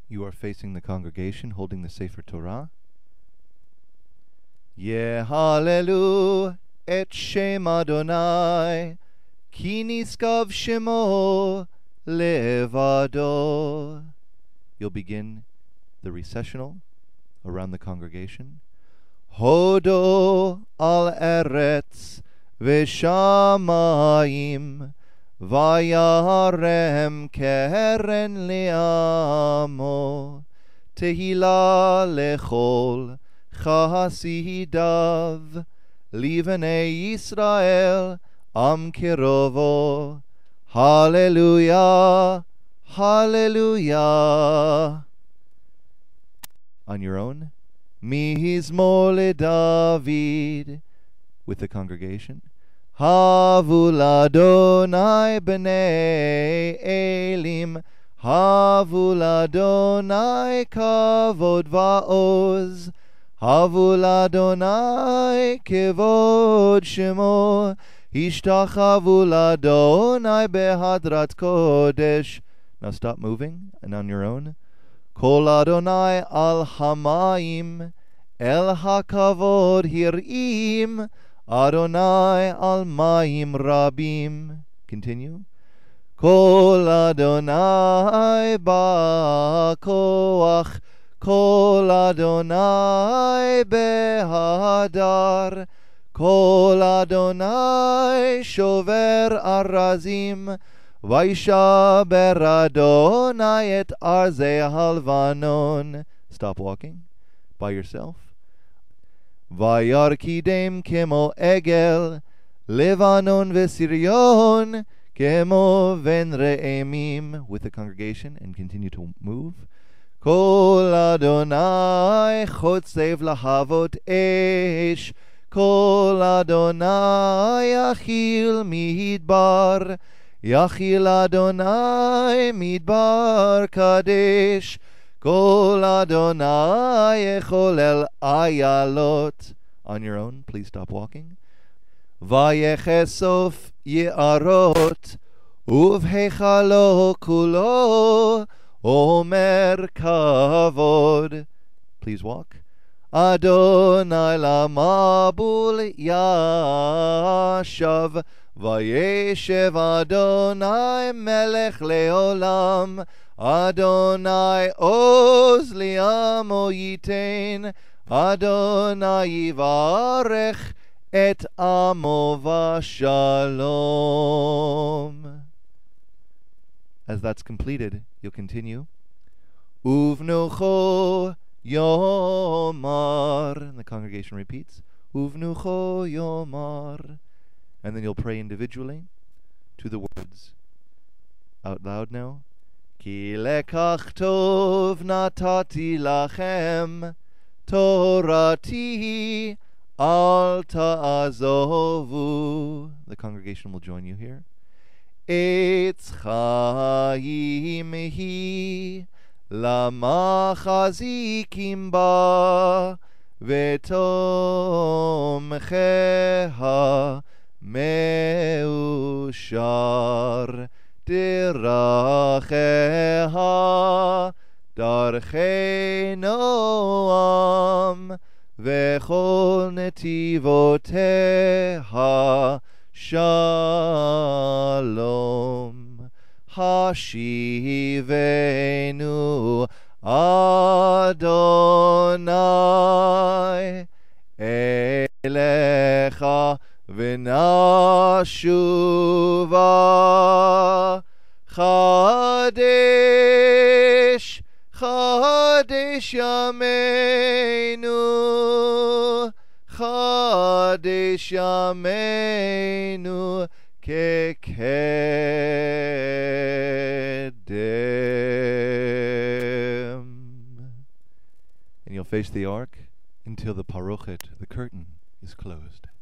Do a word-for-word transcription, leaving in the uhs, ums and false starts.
You are facing the congregation, holding the Sefer Torah. Yehalelu et Shem Adonai, ki niskav shemo levado. You'll begin the recessional around the congregation. Hodo al eretz v'shamayim vayarem keren li'amo tehila lechol chasidav livnei Yisrael am kirovo. Hallelujah, hallelujah. On your own, Mizmor LeDavid, with the congregation. Havu l'Adonai b'nei Elim, Havu l'Adonai kavod va'oz, Havu l'Adonai kevod shemo, Ishtachavu l'Adonai behadrat kodesh. Now stop moving, and on your own. Kol Adonai al hamayim, el hakavod hirim, Adonai al mayim rabim. Continue. Kol Adonai ba'koach, Kol Adonai behadar, Kol Adonai shover arazim, Vaishaber Adonai et arzei halvanon. Stop walking by yourself. Vayarkidem kemo egel, Levanon v'siryon kemo ven re'emim, with the congregation, and continue to move. Kol Adonai chotzev lahavot esh, Kol Adonai achil midbar, Yachil Adonai midbar kadesh, Kol Adonai echolel ayalot. On your own, please stop walking. Vayechesof ye'arot, uvhechalo kulo, omer kavod. Please walk. Adonai lamabul yashav, Vayeshev Adonai melech leolam, Adonai oz li'amo yitein, Adonai yivarech et amo v'shalom. As that's completed, you'll continue. Uvnucho yomar, and the congregation repeats. Uvnucho yomar. And then you'll pray individually to the words. Out loud now. Ki lekach tov natati lachem, Torati al ta'azovu. The congregation will join you here. Etz chaim hi, lama chazikim ba, vetomcheha Meushar diracheha darchei noam vechol netivoteha shalom. Hashivenu Adonai elecha V'nashuva Chadesh, Chadesh Yameinu, Chadesh Yameinu Kekedem. And you'll face the ark until the parochet, the curtain, is closed.